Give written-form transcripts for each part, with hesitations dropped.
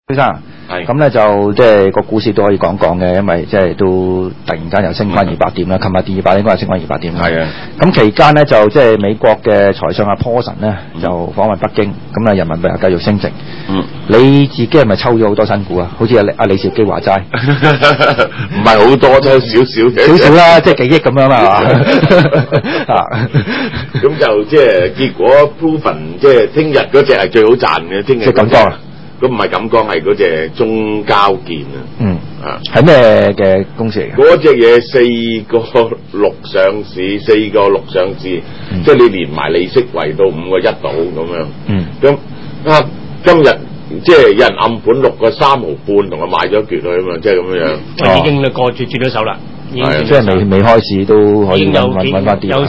先生，咁咧就即係個股市都可以講嘅，因為即係都突然間又升翻200點啦。琴日跌200，應該係升翻200點啦。係啊。咁期間咧就即係美國嘅財相阿波神咧就訪問北京，咁啊人民幣又繼續升值。你自己係咪抽咗好多新股啊？好似阿李兆基話齋， 唔係好多，都少少啦，即係幾億咁樣啦，係嘛？ 咁就即係結果 proven， 即係聽日嗰隻係最好賺嘅，聽日。即係咁講。咁唔係咁講，係嗰隻中交建啊， 係咩嘅公司嚟嘅？ 嗰隻嘢4個6上市，4個6上市，即係你連埋利息圍到5個1到咁樣。咁今日即係有人暗盤6個3毫半，同佢買咗一橛去啊嘛，即係咁樣。 已經過轉咗手啦， 即係未開始都可以揾翻啲。 有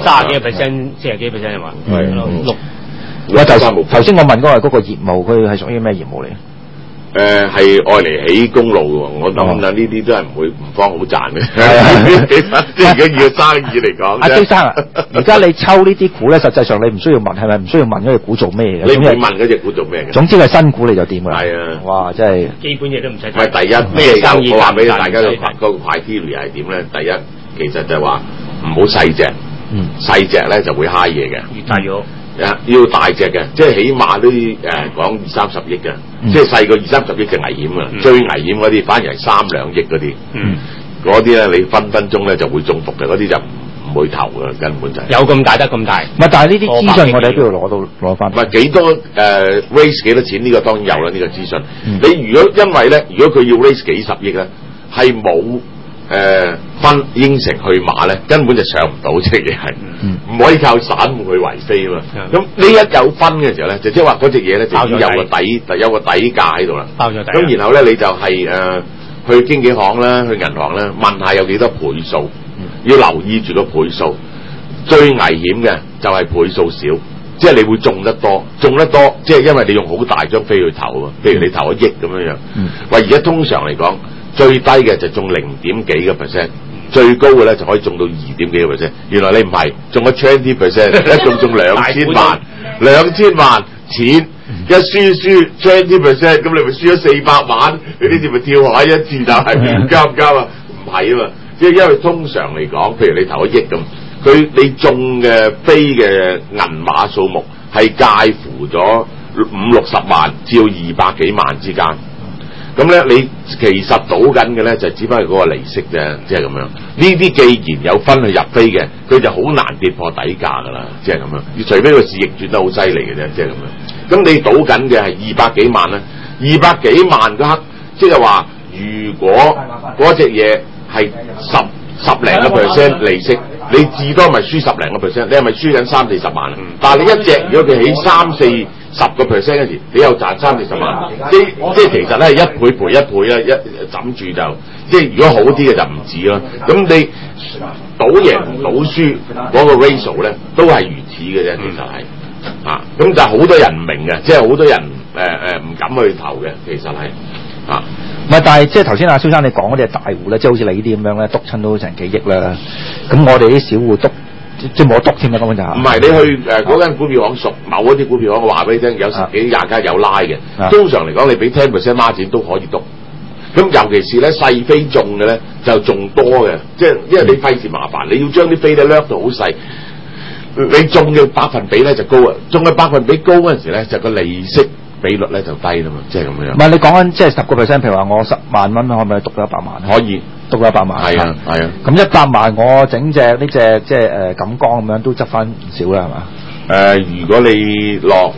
30%、40%係嘛？係6。 頭先我問嗰個業務，佢係屬於咩業務嚟？ 係愛嚟起公路嘅，我諗啦，呢啲都係唔方好賺嘅。即係如果以生意嚟講， 阿蕭生啊，而家你抽呢啲股咧，實際上你唔需要問，係咪唔需要問嗰隻股做咩嘅？ 你唔會問嗰隻股做咩嘅？ 總之係新股你就掂㗎。係啊， 哇，真係基本嘢都唔使睇。 唔係第一咩生意？我話俾大家個 criteria 係點咧？第一其實就係話唔好細隻，細隻咧就會蝦嘢嘅。 越大咗。 要大隻嘅，即係起碼都講20-30億嘅，即係細過20-30億嘅危險啊！最危險嗰啲反而係3-2億嗰啲，嗰啲咧你分鐘咧就會中毒嘅，嗰啲就唔會投嘅，根本就係。 有咁大得咁大？ 唔係，但係呢啲資訊我哋都要攞翻。 唔係幾多raise 幾多錢？呢個當然有啦，呢個資訊。你如果因為咧，如果佢要 raise 幾十億咧，係冇分應承去馬咧，根本就上唔到，即係唔可以靠散戶去圍飛啊嘛。咁呢一有分嘅時候咧，就即係話嗰隻嘢咧就已經有個底價喺度啦。 包咗底。 咁然後咧你就係去經紀行啦，去銀行啦，問下有幾多倍數，要留意住個倍數。最危險嘅就係倍數少，即係你會中得多，即係因為你用好大張飛去投啊。譬如你投1億咁樣樣，喂，而家通常嚟講。最低嘅就中0點幾個 percent， 最高嘅咧就可以中到2點幾個 percent。原來你唔係中咗 20%， 一中2000萬，2000萬錢一輸 20%， 咁你咪輸咗400萬，你呢次咪跳海一次就係交唔交啊？唔係啊嘛，即係因為通常嚟講，譬如你投1億咁，你中嘅飛嘅銀碼數目係介乎咗50-60萬至到200幾萬之間。咁咧，你其實賭緊嘅咧就只不過係嗰個利息啫，即係咁樣。呢啲既然有分去入飛嘅，佢就好難跌破底價噶啦，即係咁樣。除非個市逆轉得好犀利嘅啫，即係咁樣。咁你賭緊嘅係200幾萬咧，200幾萬嗰刻，即係話如果嗰隻嘢係十零個 percent 利息，你至多咪輸10零個 percent， 你係咪輸緊30-40萬啊？但係你一隻如果佢起3-4-10個 percent 嗰時，你又賺30-40萬，即係其實咧係1倍賠1倍啦，一枕住就即係如果好啲嘅就唔止咯。咁你賭贏賭輸嗰個 ratio 咧都係如此嘅啫，其實係咁就好多人唔明嘅，即係好多人唔敢去投嘅，其實係唔係，但係即係頭先阿蕭生你講嗰啲係大戶咧，即係好似你呢啲咁樣咧，篤親都成幾億啦。咁我哋啲小戶篤即係冇得篤添啦，根本就唔係你去嗰間股票行熟某一啲股票行，我話俾你聽，有10幾20間有拉嘅。通常嚟講，你俾10% 孖展都可以篤。咁尤其是咧細飛中嘅咧就仲多嘅，即係因為你費事麻煩，你要將啲飛咧掠到好細，你中嘅百分比咧就高啊，中嘅百分比高嗰陣時咧就個利息比率咧就低啦嘛，即係咁樣。 唔係你講緊即係10%，譬如話我10萬蚊，可唔可以篤到100萬？ 可以篤到100萬。 係啊。 咁100萬我整隻呢隻即係錦江咁樣都執翻唔少啦，係嘛？ 如果你落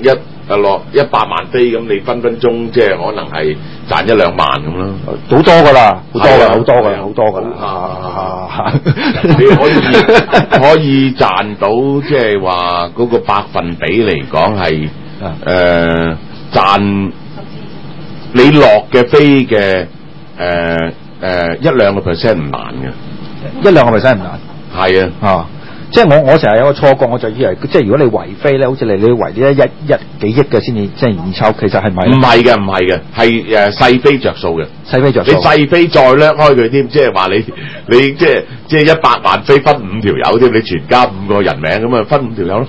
100萬飛咁，你分鐘即係可能係賺1-2萬咁咯， 好多㗎啦，好多㗎啦。 你可以賺到即係話嗰個百分比嚟講係賺你落嘅飛嘅1-2%唔難嘅 ，1-2%唔難。 係啊。 即係我成日有個錯覺，我就以為即係如果你圍飛咧，好似你圍呢一幾億嘅先至即係易抽，其實係咪？唔係嘅，係細飛着數嘅。細飛着數。你細飛再掠開佢添，即係話你即係100萬飛分5條友添，你全家5個人名咁啊，分5條友咯。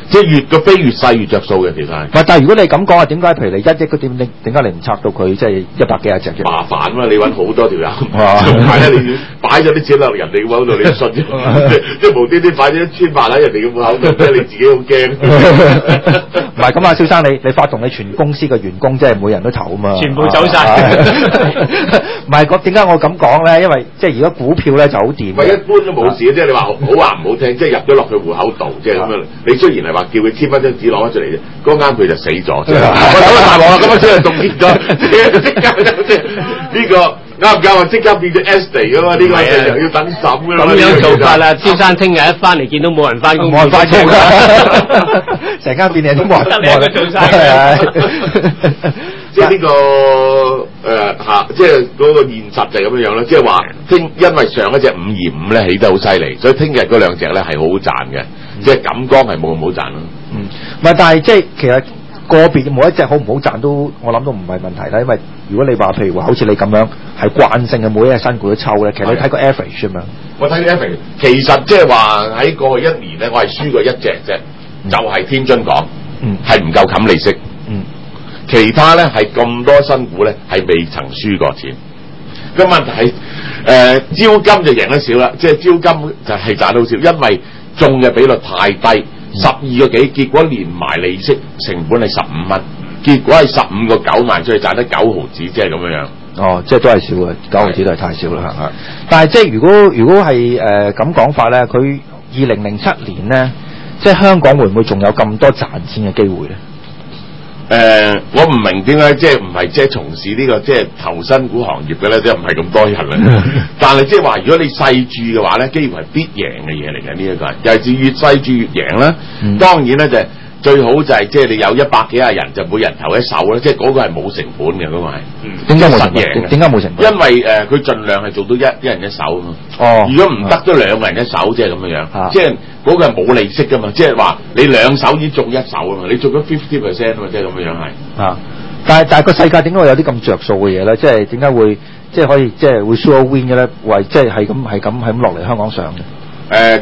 即係越個飛越細越着數嘅，其實係。 但係如果你咁講啊，點解譬如你1億嗰點解你唔拆到佢即係100幾隻嘅？ 麻煩嘛，你揾好多條友，係啊，你擺咗啲錢落人哋嘅戶口度，你信即係無端端擺咗1000萬喺人哋嘅戶口度，即係你自己好驚。 唔係咁啊，蕭生你發動你全公司嘅員工，即係每人都投啊嘛， 全部走晒。 唔係點解我咁講咧？因為即係如果股票咧就好掂。 唔係一般都冇事嘅，即係你話好話唔好聽，即係入咗落去戶口度，即係咁樣。你雖然係話叫佢簽翻張紙攞翻出嚟啫，嗰啱佢就死咗。咁啊大鑊啦，咁啊先係凍結咗，即刻即係呢個。啱唔啱啊？即刻變咗 S 地噶嘛？呢個又要等審噶啦。 咁樣做法啦，蕭生聽日一翻嚟見到冇人翻工， 冇人翻工啦，成間便利都冇人， 得你一個做晒。 即係呢個即係嗰個現實就係咁樣樣啦。即係話因為上一隻525咧起得好犀利，所以聽日嗰兩隻咧係好好賺嘅。即係錦江係冇咁好賺咯。 唔係，但係即係其實。個別每一隻好唔好賺都，我諗都唔係問題啦。因為如果你話譬如話好似你咁樣係慣性嘅每一隻新股都抽咧，其實你睇個 average 啊嘛。我睇啲 average， 其實即係話喺過去1年咧，我係輸過一隻啫，就係天津港，係唔夠冚利息。其他咧係咁多新股咧係未曾輸過錢。咁問題係招金就贏得少啦，即係招金就係賺到少，因為中嘅比率太低。12個幾，結果連埋利息成本係15蚊，結果係15個9賣出去賺得9毫子，即係咁樣樣。哦，即係都係少嘅，9毫子都係太少啦嚇。但係即係如果係咁講法咧，佢2007年咧，即係香港會唔會仲有咁多賺錢嘅機會咧？我唔明點解即係唔係即係從事呢個即係投新股行業嘅咧，即係唔係咁多人咧。但係即係話，如果你細注嘅話咧，幾乎係必贏嘅嘢嚟嘅呢一個，尤其是越細注越贏啦。當然咧就係最好就係即係你有100幾廿人就每人投一手啦，即係嗰個係冇成本嘅嗰個係。點解冇成本？點解冇成本？因為佢盡量係做到一人一手啊嘛。哦。如果唔得都2個人一手，即係咁樣樣。即係嗰個係冇利息噶嘛，即係話你2手已經中1手啊嘛，你中咗50% 啊嘛，即係咁樣樣係。啊！但係個世界點解會有啲咁着數嘅嘢咧？即係點解會即係可以即係會 sure win 嘅咧？為即係係咁落嚟香港上嘅。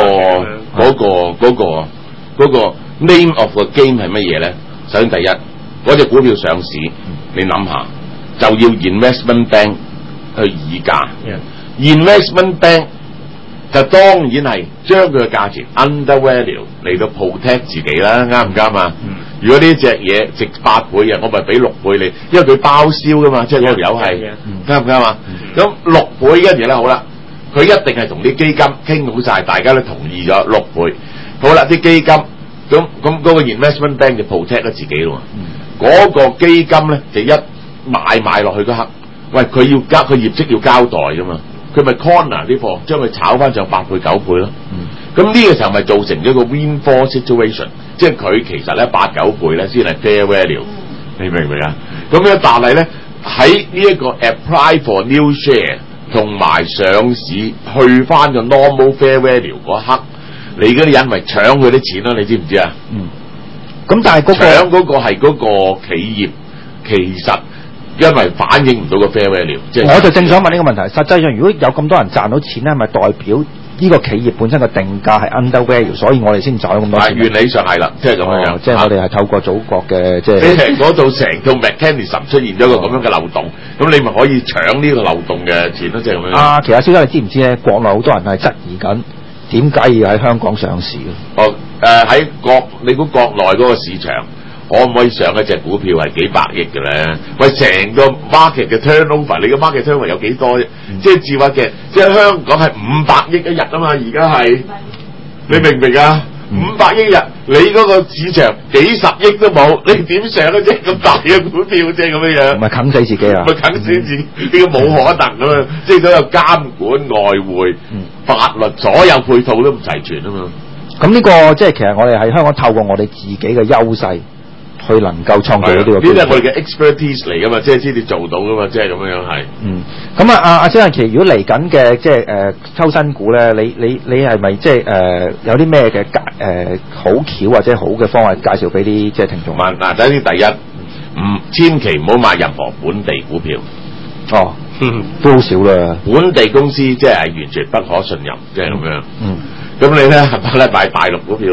嗰個 name of the game 係乜嘢咧？首先第一，嗰隻股票上市，你諗下就要 investment bank 去議價。investment bank 就當然係將佢嘅價錢 undervalue 嚟到 protect 自己啦，啱唔啱啊？如果呢隻嘢值8倍嘅，我咪俾6倍你，因為佢包銷噶嘛，即係嗰條友係啱唔啱啊？咁6倍跟住咧，好啦，佢一定係同啲基金傾好晒，大家都同意咗6倍。好啦，啲基金咁嗰個 investment bank 就 protect 咗自己咯。嗰個基金咧就一買落去嗰刻，喂，佢業績要交代噶嘛。佢咪 corner 啲貨，將佢炒翻上8倍9倍咯。咁呢個時候咪造成咗個 windfall situation， 即係佢其實咧8、9倍咧先係 fair value，你明唔明啊？咁樣但係咧喺呢一個 apply for new share 同埋上市去翻個 normal fair value 嗰刻，你嗰啲人咪搶佢啲錢咯，你知唔知啊？咁但係搶嗰個係嗰個企業，其實。因為反映唔到個 fair value，我就正想問呢個問題。實際上，如果有咁多人賺到錢咧，係咪代表呢個企業本身嘅定價係 under value，所以我哋先賺咗咁多錢？原理上係啦，即係咁樣。即係我哋係透過祖國嘅即係嗰度成套 mechanism 出現咗個咁樣嘅漏洞，咁你咪可以搶呢個漏洞嘅錢咯，即係咁樣。其實蕭生你知唔知咧？國內好多人係質疑緊點解要喺香港上市嘅？喺你估國內嗰個市場？可唔可以上一隻股票係幾百億嘅咧？喂，成個 market 嘅 turnover， 你個 market turnover 有幾多啫？即係自話嘅，即係香港係500億一日啊嘛，而家係你明唔明啊？500億一日，你嗰個市場幾十億都冇，你點上一隻咁大嘅股票啫？咁樣樣，唔係啃死自己啊！咪啃死自己，呢個冇可能啊嘛！即係所有監管、外匯、法律，所有配套都唔齊全啊嘛。咁呢個即係其實我哋喺香港透過我哋自己嘅優勢。去能夠創造呢個，呢啲係我哋嘅 expertise 嚟噶嘛，即係知你做到噶嘛，即係咁樣係。咁阿蕭欣琪，如果嚟緊嘅即係抽新股咧，你係咪即係有啲咩嘅好橋或者好嘅方法介紹俾啲即係聽眾？嗱，首先第一，千祈唔好買任何本地股票。哦，都好少啦。本地公司即係完全不可信任，即係咁樣。咁你咧係咪咧買大陸股票咧？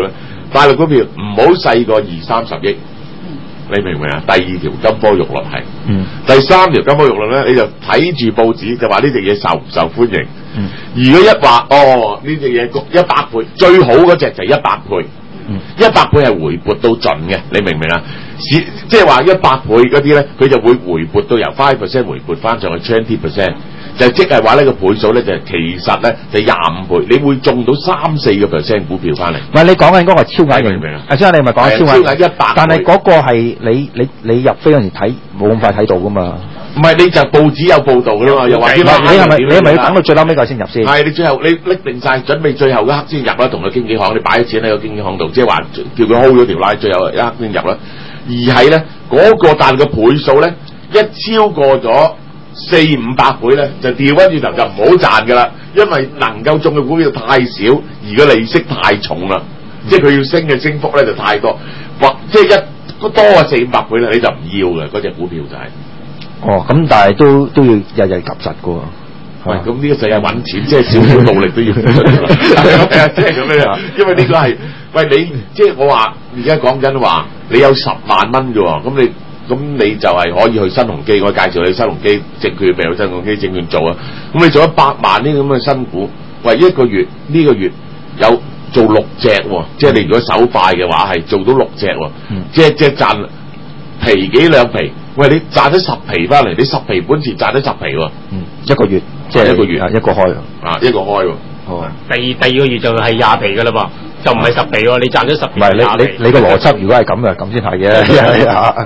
大陸股票唔好細過20-30億。你明唔明啊？第二條金科玉律係，第三條金科玉律咧，你就睇住報紙就話呢隻嘢受唔受歡迎。如果一話呢隻嘢100倍，最好嗰隻就係100倍，100倍係回撥到盡嘅，你明唔明啊？即係話100倍嗰啲咧，佢就會回撥到由5% 回撥翻上去20%。就即係話呢個倍數咧，就其實咧就25倍，你會中到3-4% 股票翻嚟。唔係你講緊嗰個超額，明唔明啊？阿張你咪講超額100，但係嗰個係你入飛嗰陣時睇冇咁快睇到噶嘛？唔係你就報紙有報導噶啦嘛，又話你係咪要等到最後尾個先入先？係你最後你拎定晒準備最後一刻先入啦，同個經紀行你擺咗錢喺個經紀行度，即係話叫佢 hold 咗條拉，最後一刻先入啦。而係咧嗰個但個倍數咧一超過咗400-500倍咧，就調翻轉頭就唔好賺噶啦，因為能夠中嘅股票太少，而個利息太重啦，即係佢要升嘅升幅咧就太多，或即係一多過400-500倍咧，你就唔要嘅嗰隻股票就係。咁但係都要日日及實噶喎。喂，咁呢個世界揾錢，即係少少努力都要付出㗎啦。係啊，即係咁樣，因為呢個係喂你，即係我話而家講緊話，你有10萬蚊嘅喎，咁你就係可以去新鴻基，我介紹你新鴻基證券，譬如新鴻基證券做啊。咁你做100萬呢咁嘅新股，喂一個月呢個月有做6隻喎，即係你如果手快嘅話係做到6隻喎，隻賺皮幾兩皮。喂，你賺咗10皮翻嚟，你10皮本錢賺咗10皮喎。一個月即係一個月一個開一個開喎。第二個月就係20皮㗎啦噃。就唔係10皮喎，你賺咗10皮。唔係你個邏輯如果係咁啊，咁先係嘅。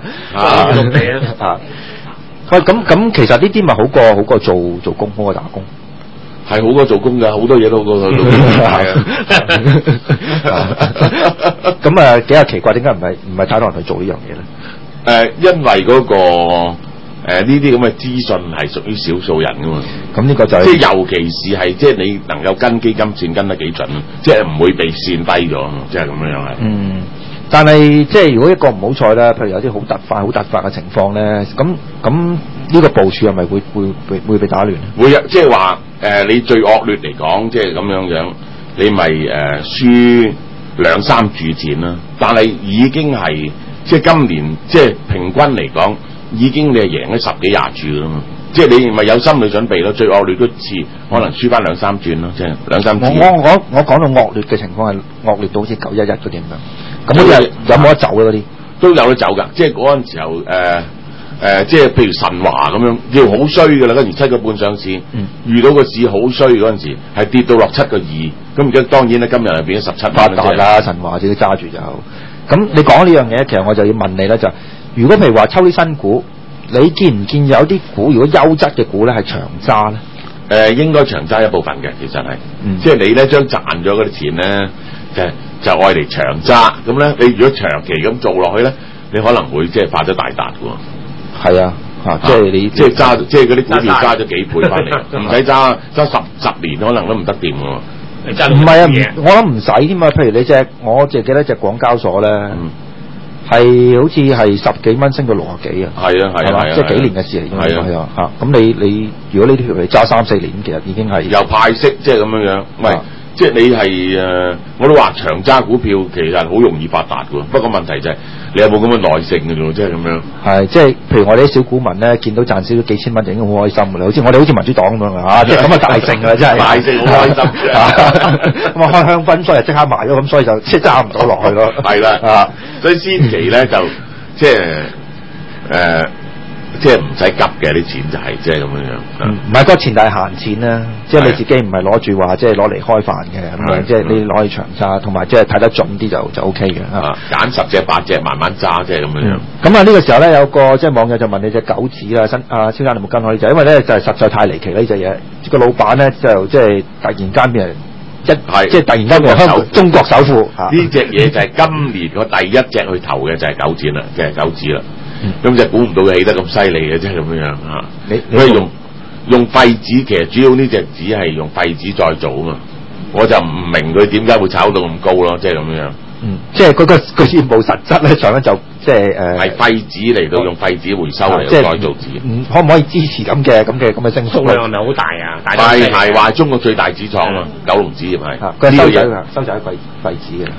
喂，咁其實呢啲咪好過做工，好過打工。係好過做工㗎，好多嘢都好過做工。係啊。咁啊幾奇怪，點解唔係太多人去做呢樣嘢咧？因為嗰個呢啲咁嘅資訊係屬於少數人㗎嘛。咁呢個就係即係尤其是係即係你能夠跟基金線跟得幾準，即係唔會被線低咗，即係咁樣係。但係即係如果一個唔好彩啦，譬如有啲好突發嘅情況咧，咁呢個部署係咪會被打亂？會啊，即係話你最惡劣嚟講，即係咁樣，你咪輸2-3注錢啦。但係已經係。即係今年，即係平均嚟講，已經你係贏咗10幾20注啦嘛。即係你咪有心理準備咯。最惡劣嗰次可能輸翻2-3轉咯，即係2-3注。我講到惡劣嘅情況係惡劣到好似911嗰啲咁樣。咁嗰啲有冇得走咧？嗰啲都有得走㗎。即係嗰陣時候即係譬如神華咁樣，要好衰㗎啦。跟住7個半上市，遇到個市好衰嗰陣時，係跌到落7個2。咁而家當然咧，今日係變咗17蚊發達啦。神華自己揸住就。咁你講呢樣嘢，其實我就要問你咧，就如果譬如話抽啲新股，你見唔見有啲股如果優質嘅股咧係長揸咧？應該長揸一部分嘅，其實係，即係你咧將賺咗嗰啲錢咧，就愛嚟長揸。咁咧，你如果長期咁做落去咧，你可能會即係發咗大達嘅喎。係啊，即係你即係揸，即係嗰啲股票揸咗幾倍翻嚟，唔使揸10年，可能都唔得掂喎。唔係啊，我諗唔使添嘛。譬如你我淨係記得隻廣交所咧，係好似係10幾蚊升到60幾啊。係啊，係嘛，即係幾年嘅事嚟㗎嘛。係啊，嚇咁你如果呢條嚟揸3-4年，其實已經係又派息，即係咁樣。喂，即係你係我都話長揸股票其實好容易發達㗎。不過問題就係你有冇咁嘅耐性㗎啫，即係咁樣。係，即係譬如我哋啲小股民咧，見到賺少咗幾千蚊就已經好開心㗎啦。好似我哋好似民主黨咁樣啊，即係咁嘅大勝㗎啦，真係大勝好開心。咁啊開香檳，所以即刻賣咗，咁所以就即係揸唔到落去咯。係啦，所以先期咧就即係即係唔使急嘅啲錢就係即係咁樣。唔係個前提係閒錢啦，即係你自己唔係攞住話即係攞嚟開飯嘅咁樣，即係你攞去長揸，同埋即係睇得準啲就 OK 嘅嚇。揀10隻8隻慢慢揸，即係咁樣。咁啊呢個時候咧有個即係網友就問你隻狗子啦，蕭生你冇跟我呢隻，因為咧就係實在太離奇啦呢隻嘢。個老闆咧就即係突然間變係即係突然間變中國首富。呢隻嘢就係今年我第一隻去投嘅就係狗子啦，即係狗子啦。咁就估唔到佢起得咁犀利嘅，即係咁樣嚇。佢用廢紙，其實主要呢隻紙係用廢紙再做啊嘛。我就唔明佢點解會炒到咁高咯，即係咁樣。即係嗰個業務實質咧，上咧就即係係廢紙嚟到用廢紙回收嚟再做紙。可唔可以支持咁嘅升幅？數量係咪好大啊？係話中國最大紙廠啊，九龍紙業係。佢收集廢紙嘅嚇。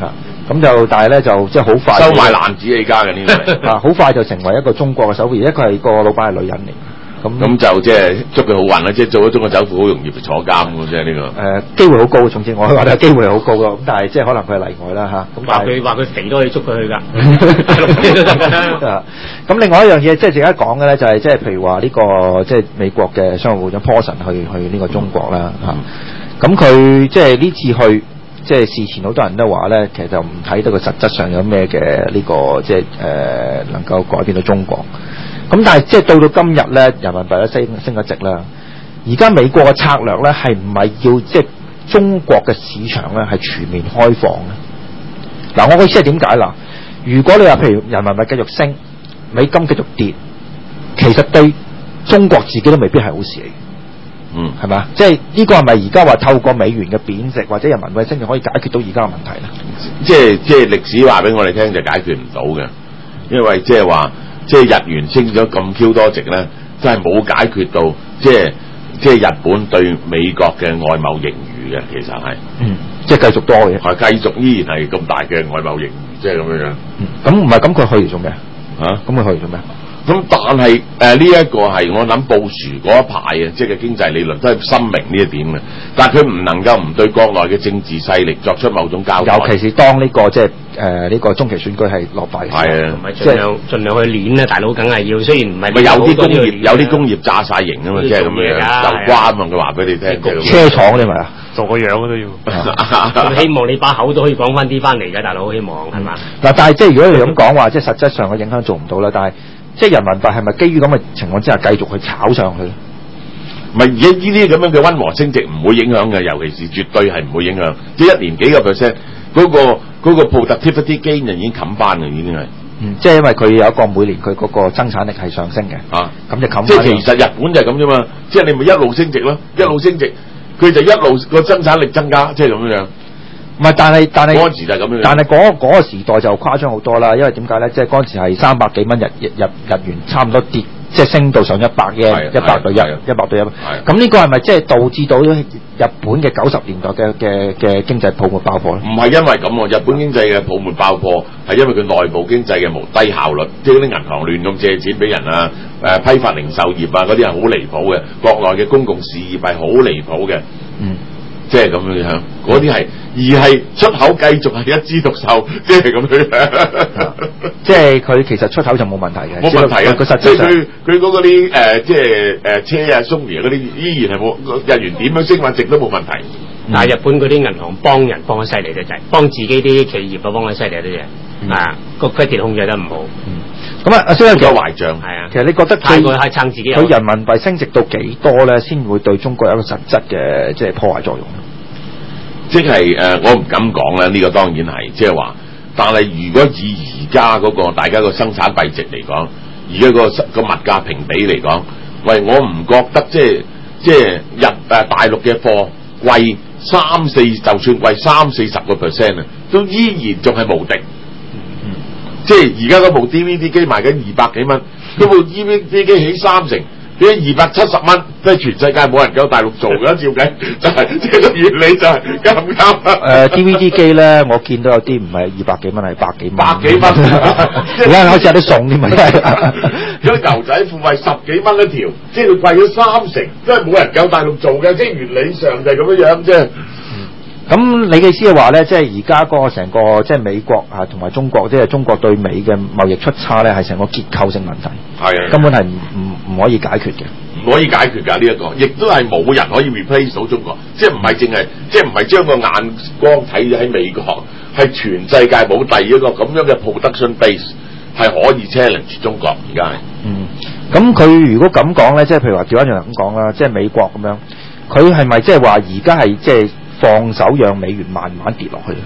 咁就但係咧就即係好快收買爛子起家嘅呢個啊，好快就成為一個中國嘅首富，而且佢係個老闆係女人嚟。 咁就即係祝佢好運啦！即係做咗中國首富好容易坐監嘅啫，呢個機會好高，總之我話咧機會係好高咯。咁但係即係可能佢係例外啦嚇。咁話佢肥都可以捉佢去㗎。 咁另外一樣嘢即係值得講嘅咧，就係即係譬如話呢個即係美國嘅商務部長 Paulson 去呢個中國啦嚇。咁佢即係呢次去，即係事前好多人都話咧，其實就唔睇到佢實質上有咩嘅呢個即係能夠改變到中國。咁但係即係到今日咧，人民幣咧升咗值啦。而家美國嘅策略咧係唔係要即係中國嘅市場咧係全面開放咧？嗱，我嘅意思係點解啦？如果你話譬如人民幣繼續升，美金繼續跌，其實對中國自己都未必係好事嚟。係咪？即係呢個係咪而家話透過美元嘅貶值或者人民幣升就可以解決到而家嘅問題咧？ 即係歷史話俾我哋聽就解決唔到嘅，因為即係話。即係日元升咗咁 Q 多值咧，真係冇解決到即係日本對美國嘅外貿盈餘嘅，其實係， 即係繼續多嘅， 係繼續依然係咁大嘅外貿盈餘，即係咁樣樣。 咁唔係咁佢去嚟做咩？咁佢去嚟做咩？ 咁但係呢一個係我諗布殊嗰一派啊，即係經濟理論都係深明呢一點嘅，但係佢唔能夠唔對國內嘅政治勢力作出某種交代， 尤其是當呢個即係呢個中期選舉係落敗嘅時候， 同埋盡量去練咧，大佬梗係要，雖然唔係有啲工業炸晒型啊嘛，即係咁樣就瓜啊嘛，佢話俾你聽， 車廠嗰啲咪啊， 做個樣都要， 希望你把口都可以講翻啲翻嚟嘅，大佬希望係嘛？ 嗱，但係即係如果你咁講話，即係實質上嘅影響做唔到啦，但係。即係人民幣係咪基於咁嘅情況之下繼續去炒上去咧？ 唔係而家呢啲咁樣嘅溫和升值唔會影響嘅，尤其是絕對係唔會影響。即係1年幾個 percent 嗰個 productivity gain 就已經冚翻嘅，已經係。 即係因為佢有一個每年佢嗰個生產力係上升嘅。咁就冚翻。 即係其實日本就係咁啫嘛，即係你咪一路升值咯，一路升值，佢就一路個生產力增加，即係咁樣。 唔係，但係嗰陣時就係咁樣。 但係嗰個時代就誇張好多啦，因為點解咧？即係嗰陣時係300幾蚊日元，差唔多跌，即係升到上100嘅100對100對1。咁呢個係咪即係導致到日本嘅90年代嘅經濟泡沫爆破咧？ 唔係因為咁喎，日本經濟嘅泡沫爆破係因為佢內部經濟嘅無低效率，即係嗰啲銀行亂咁借錢俾人啊，批發零售業啊嗰啲係好離譜嘅，國內嘅公共事業係好離譜嘅。即係咁樣，嗰啲係，而係出口繼續係一枝獨秀，即係咁樣。 即係佢其實出口就冇問題嘅， 冇問題啊！ 佢實際上佢嗰啲即係車啊、Sony 嗰啲，依然係冇日元點樣升或值都冇問題。 但係日本嗰啲銀行幫人幫得犀利得滯，幫自己啲企業啊幫得犀利得滯，個 credit 控制得唔好。 咁啊，阿蕭有壞帳係啊。 其實你覺得太過係撐自己， 佢人民幣升值到幾多咧，先會對中國有一個實質嘅即係破壞作用？ 即係我唔敢講啦，呢個當然係即係話，但係如果以而家嗰個大家個生產幣值嚟講，而家個物價評比嚟講，喂，我唔覺得即係大陸嘅貨貴3-4，就算貴30-40%啊，都依然仲係無敵。即係而家嗰部 DVD 機賣緊200幾蚊，嗰部 DVD 機起30%。俾270蚊，即係全世界冇人夠大陸做㗎，照計就係即係個原理就係啱唔啱 ？DVD 機咧，我見到有啲唔係200幾蚊，係100幾蚊。 100幾蚊， 而家開始有啲送添嘛，真係。 嗰啲牛仔褲係10幾蚊一條，即係佢貴咗30%，都係冇人夠大陸做嘅，即係原理上就係咁樣即係。 咁你嘅意思係話咧，即係而家嗰個成個即係美國同埋中國，即係中國對美嘅貿易出差咧，係成個結構性問題， 係根本係唔可以解決嘅， 唔可以解決㗎呢一個，亦都係冇人可以 replace 到中國，即係唔係淨係即係唔係將個眼光睇咗喺美國，係全世界冇第二個咁樣嘅 production base 係可以 challenge 中國而家係。 咁佢如果咁講咧，即係譬如話調翻轉咁講啦，即係美國咁樣，佢係咪即係話而家係即係放手讓美元慢慢跌落去？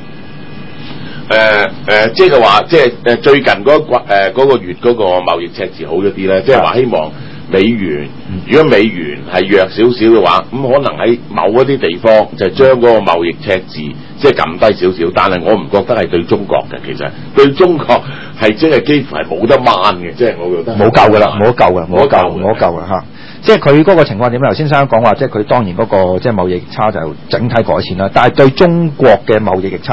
即係話，即係最近嗰個月嗰個貿易赤字好咗啲咧，即係話希望美元，如果美元係弱少少嘅話，咁可能喺某一啲地方就將嗰個貿易赤字即係撳低少少，但係我唔覺得係對中國嘅，其實對中國係即係幾乎係冇得掹嘅，即係我覺得冇救㗎啦，冇得救㗎，冇得救㗎嚇。即係佢嗰個情況點咧？頭先生講話，即係佢當然嗰個即係貿易逆差就整體改善啦，但係對中國嘅貿易逆差咧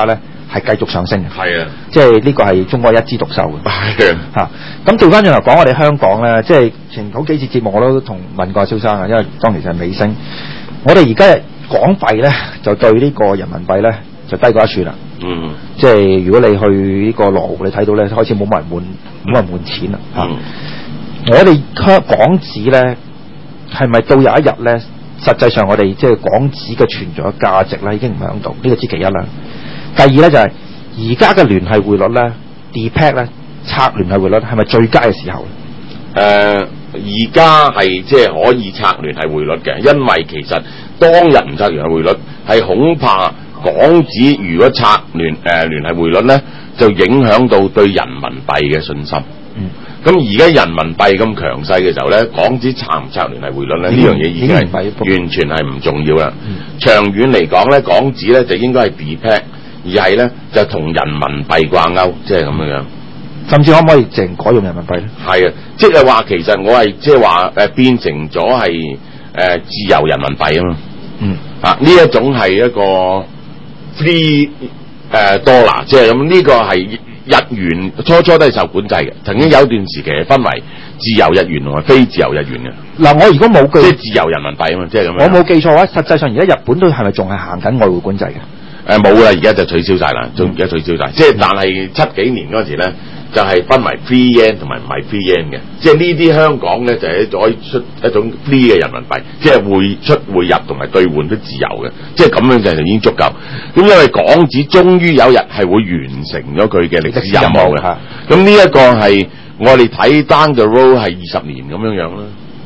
係繼續上升嘅。 係啊， 即係呢個係中國一枝獨秀嘅。 係啊， 咁調翻轉頭講，我哋香港咧，即係前好幾次節目我都同問過蕭生啊，因為當其時係尾聲。我哋而家港幣咧就對呢個人民幣咧就低過一處啦。 嗯， 即係如果你去呢個羅湖，你睇到咧開始冇乜人換錢啦嚇。我哋港紙咧係咪到有一日咧，實際上我哋即係港紙嘅存在嘅價值咧已經唔喺度？呢個之其一啦。第二咧就係而家嘅聯繫匯率咧 ，DPEC 咧測聯繫匯率係咪最佳嘅時候？ 而家係即係可以測聯繫匯率嘅，因為其實當日唔測聯繫匯率係恐怕港紙如果測聯繫匯率咧，就影響到對人民幣嘅信心。咁而家人民幣咁強勢嘅時候咧，港紙測唔測聯繫匯率咧？呢樣嘢已經係完全係唔重要啦。長遠嚟講咧，港紙咧就應該係 DPEC，而係咧就同人民幣掛鈎，即係咁樣。 甚至可唔可以淨改用人民幣咧？係啊，即係話其實我係即係話變成咗係自由人民幣啊嘛。呢一種係一個 free dollar， 即係咁呢個係日元初都係受管制嘅，曾經有段時期係分為自由日元同埋非自由日元嘅。 嗱，我如果冇記， 即係自由人民幣啊嘛，即係咁樣。 我冇記錯嘅話，實際上而家日本都係咪仲係行緊外匯管制嘅？ 冇啦，而家就取消晒啦，而家取消晒。即係但係70幾年嗰陣時咧，就係分為 free yen 同埋唔係 free yen 嘅。即係呢啲香港咧就係可以出一種 free 嘅人民幣，即係匯出匯入同埋兌換都自由嘅。即係咁樣就已經足夠。咁因為港紙終於有一日係會完成咗佢嘅歷史任務嘅。咁呢一個係我哋睇 down the road 係20年咁樣樣啦。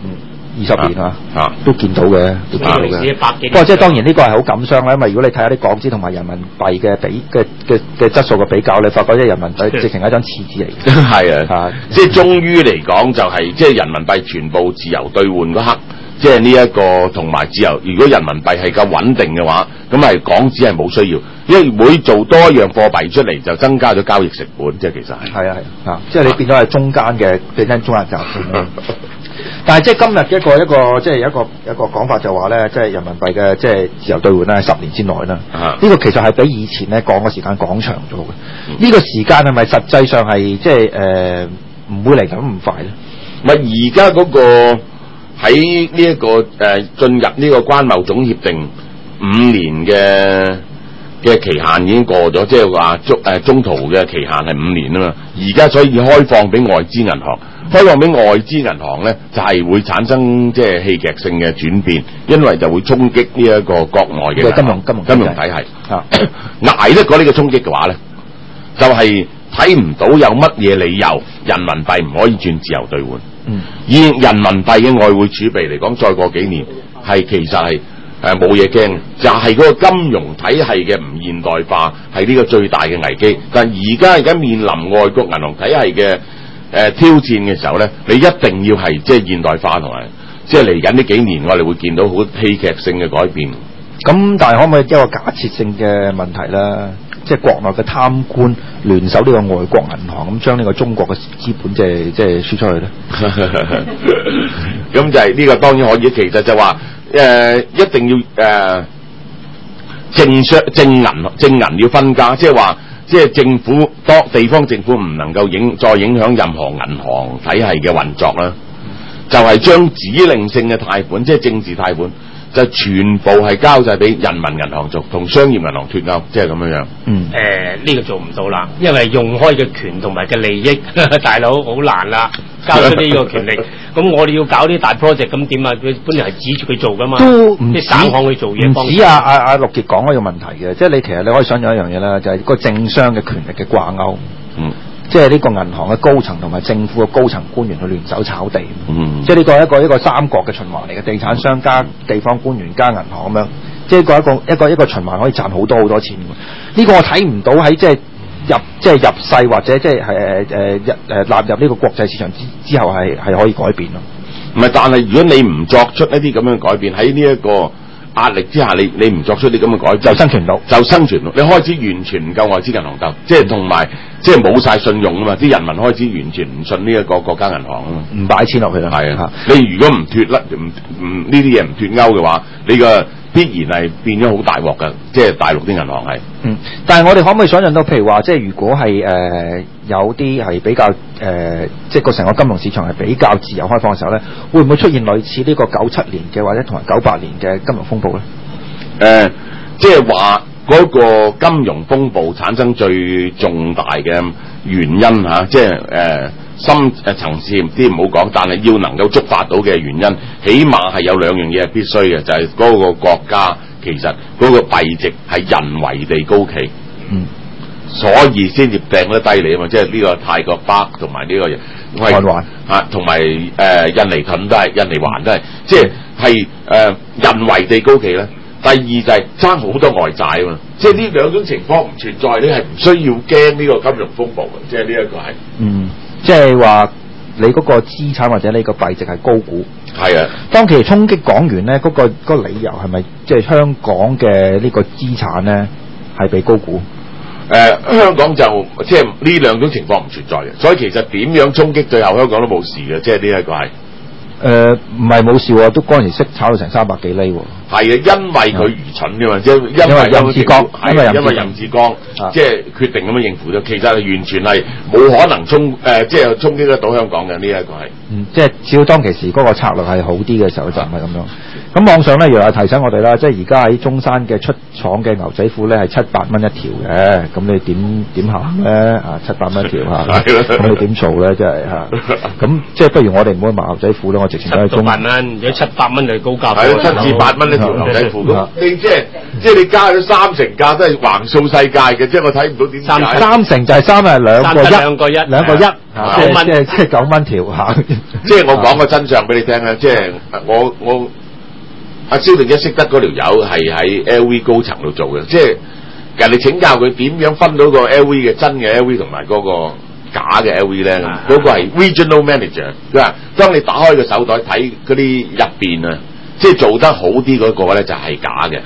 20年都見到嘅，都見到嘅。不過即係當然呢個係好感傷啦，因為如果你睇下啲港紙同埋人民幣嘅嘅質素嘅比較，你發覺即係人民幣直情係一張廁紙嚟嘅。 係啊，即係終於嚟講就係即係人民幣全部自由兌換嗰刻，即係呢一個同埋自由。如果人民幣係夠穩定嘅話，咁係港紙係冇需要，因為每做多一樣貨幣出嚟就增加咗交易成本，即係其實係。係即係你變咗係中間嘅變成中間集團。但係即係今日一個即係一個講法就話咧，即係人民幣嘅即係自由兌換咧，10年之內啦。呢個其實係比以前咧講嘅時間講長咗嘅。呢個時間係咪實際上係即係唔會嚟咁咁快咧？ 咪而家嗰個喺呢一個進入呢個關貿總協定5年嘅期限已經過咗，即係話中途嘅期限係5年啊嘛。而家所以開放俾外資銀行。開放俾外資銀行咧，就係會產生即係戲劇性嘅轉變，因為就會衝擊呢一個國內嘅金融體系。捱得過呢個衝擊嘅話咧，就係睇唔到有乜嘢理由人民幣唔可以轉自由兌換。以人民幣嘅外匯儲備嚟講，再過幾年係其實係冇嘢驚，就係嗰個金融體系嘅唔現代化係呢個最大嘅危機。但而家面臨外國銀行體系嘅挑戰嘅時候咧，你一定要係即係現代化同埋，即係嚟緊呢幾年我哋會見到好戲劇性嘅改變。 咁但係可唔可以一個假設性嘅問題啦？即係國內嘅貪官聯手呢個外國銀行，咁將呢個中國嘅資本即係輸出去咧？ 咁就係呢個當然可以，其實就話一定要正銀要分家，即係話。即係政府地方政府唔能夠再影響任何銀行體系嘅運作啦，就係將指令性嘅貸款，即係政治貸款，就全部係交晒俾人民銀行做，同商業銀行脫鈎，即係咁樣樣。 呢個做唔到啦，因為用開嘅權同埋嘅利益，大佬好難啦，交出呢個權力。咁我哋要搞啲大 project，咁點啊？佢本來係指住佢做噶嘛， 都唔啲省行去做嘢。 唔止阿陸傑講嗰個問題嘅，即係你其實你可以想象一樣嘢啦，就係個政商嘅權力嘅掛鈎。即係呢個銀行嘅高層同埋政府嘅高層官員去聯手炒地。即係呢個一個三角嘅循環嚟嘅，地產商加地方官員加銀行咁樣，即係一個循環可以賺好多錢。呢個我睇唔到喺即係入世或者即係納入呢個國際市場之後係可以改變咯。 唔係，但係如果你唔作出一啲咁樣嘅改變，喺呢一個壓力之下，你唔作出啲咁嘅改變， 就生存唔到。 你開始完全唔夠外資銀行鬥，即係同埋即係冇晒信用啊嘛！啲人民開始完全唔信呢一個國家銀行啊嘛，唔擺錢落去啦。 係啊，你如果唔脫甩呢啲嘢唔脫鈎嘅話，你個必然係變咗好大鑊㗎，即係大陸啲銀行係。 但係我哋可唔可以想象到，譬如話，即係如果係有啲係比較即係個成個金融市場係比較自由開放嘅時候咧，會唔會出現類似呢個97年嘅或者同埋98年嘅金融風暴咧？ 即係話嗰個金融風暴產生最重大嘅原因嚇，即係深層次啲唔好講，但係要能夠觸發到嘅原因，起碼係有兩樣嘢係必須嘅，就係嗰個國家其實嗰個幣值係人為地高企，所以先至掟得低你啊嘛，即係呢個泰國巴同埋呢個韓圜嚇，同埋印尼盾都係印尼環都係，即係人為地高企咧。第二就係爭好多外債啊嘛，即係呢兩種情況唔存在，你係唔需要驚呢個金融風暴嘅，即係呢一個係。 即係話你嗰個資產或者你個幣值係高估。 係啊， 當其衝擊港元咧，嗰個理由係咪即係香港嘅呢個資產咧係被高估？ 香港就即係呢兩種情況唔存在嘅，所以其實點樣衝擊最後香港都冇事嘅，即係呢一個係。 唔係冇事喎，都嗰陣時識炒到成300幾厘喎。 係啊，因為佢愚蠢嘅嘛，即係因為任志剛，因為任志剛即係決定咁樣應付咗，其實係完全係冇可能即係衝擊得到香港嘅呢一個係。 即係只要當其時嗰個策略係好啲嘅時候就唔係咁樣。咁網上咧又係提醒我哋啦，即係而家喺中山嘅出廠嘅牛仔褲咧係700蚊一條嘅，咁你點行咧？啊，700蚊一條嚇，咁你點做咧？真係嚇。咁即係不如我哋唔好買牛仔褲啦，我直情都係中。 700蚊，如果700蚊就高價。 係7至8蚊一條牛仔褲，咁你即係你加咗3成價都係橫掃世界嘅，即係我睇唔到點解。3成就係3係2個1，2個1，即係9蚊條嚇。即係我講個真相俾你聽啦，即係我。阿蕭定一識得嗰條友係喺 LV 高層度做嘅，即係人哋請教佢點樣分到個 LV 嘅真嘅 LV 同埋嗰個假嘅 LV 咧？嗰個係 Regional Manager，佢話當你打開個手袋睇嗰啲入邊啊，即係做得好啲嗰個咧就係假嘅。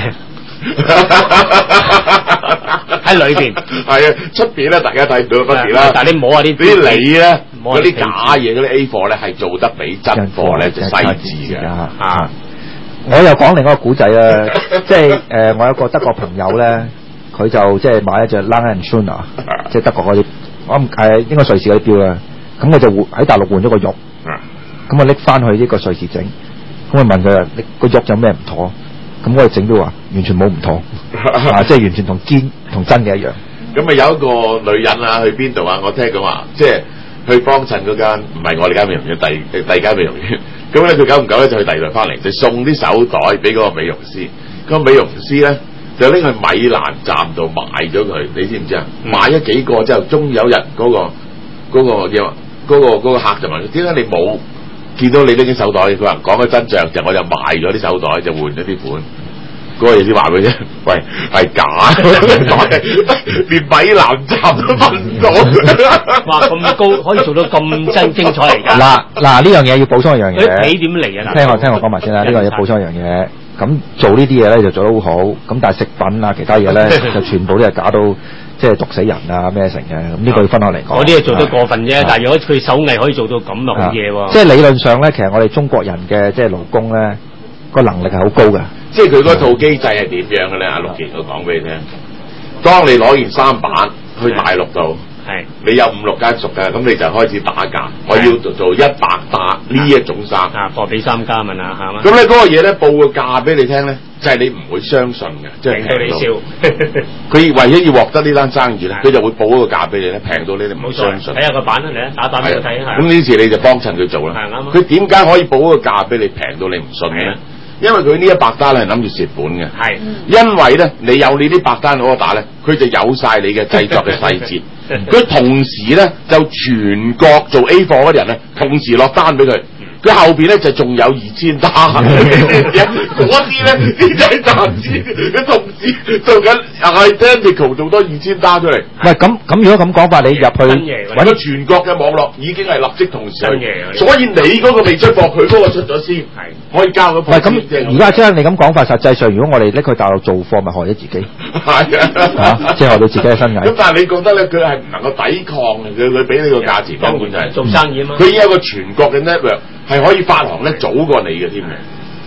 喺裏邊係啊，出邊咧大家睇唔到分別啦。 但係你摸下啲你咧，嗰啲假嘢嗰啲 A 貨咧係做得比真貨咧就細緻嘅啊。 我又講另一個古仔啦，即係我有個德國朋友咧，佢就即係買一隻 Lange & Söhne，即係德國嗰啲，我應該瑞士嗰啲錶啦。咁我就喺大陸換咗個玉，咁我拎翻去呢個瑞士整，咁我問佢你個玉有咩唔妥？咁我哋整都話完全冇唔妥，即係完全同真嘅一樣。咁咪有一個女人啊，去邊度啊？我聽佢話，即係去幫襯嗰間，唔係我哋間美容院，第二間美容院。咁咧佢久唔久咧就去第二度翻嚟，就送啲手袋俾嗰個美容師。個美容師咧就拎去米蘭站度賣咗佢，你知唔知啊？賣咗幾個之後，終於有人嗰個客就問佢：點解你冇見到你拎啲手袋？佢話講個真相就我就賣咗啲手袋，就換咗啲款。嗰個嘢先話佢啫，喂係假，連米蘭站都分唔到。 哇咁高，可以做到咁真精彩嚟㗎。 嗱呢樣嘢要補充一樣嘢。 啲皮點嚟啊？ 聽我講埋先啦，呢個要補充一樣嘢。咁做呢啲嘢咧就做得好好，咁但係食品啊其他嘢咧就全部都係假到即係毒死人啊咩成嘅。咁呢個要分開嚟講。 嗰啲係做得過分啫，但係如果佢手藝可以做到咁啊好嘢喎。 即係理論上咧，其實我哋中國人嘅即係勞工咧個能力係好高嘅。 即係佢嗰套機制係點樣嘅咧？阿陸傑，我講俾你聽。當你攞件衫板去大陸度，你有5-6間熟嘅，咁你就開始打價。我要做100打呢一種衫。 貨比3家問啊，係嘛？ 咁咧嗰個嘢咧報個價俾你聽咧，就係你唔會相信嘅，即係平到你笑。 佢為咗要獲得呢單生意咧，佢就會報一個價俾你咧，平到你哋唔相信。 睇下個版啦，你打版俾我睇下。 咁呢次你就幫襯佢做啦。佢點解可以報一個價俾你平到你唔信嘅咧？因為佢呢100單係諗住蝕本嘅，因為咧你有你啲100單嗰個打咧，佢就有晒你嘅製作嘅細節，佢同時咧就全國做 A 貨嗰啲人咧，同時落單俾佢。佢後邊咧就仲有2000單，嗰啲咧啲真係賺錢，佢同時做緊 identical 做多2000單出嚟。 喂，咁如果咁講法，你入去揾到全國嘅網絡已經係立即同時，所以你嗰個未出貨，佢嗰個出咗先，可以交咗貨。喂， 咁而家將你咁講法，實際上如果我哋拎去大陸做貨，咪害咗自己。係啊，即係害到自己嘅身藝。 咁但係你覺得咧，佢係唔能夠抵抗嘅，佢俾呢個價錢，根本就係做生意啊嘛。 佢已經有個全國嘅 network。係可以發行咧早過你嘅添嘅，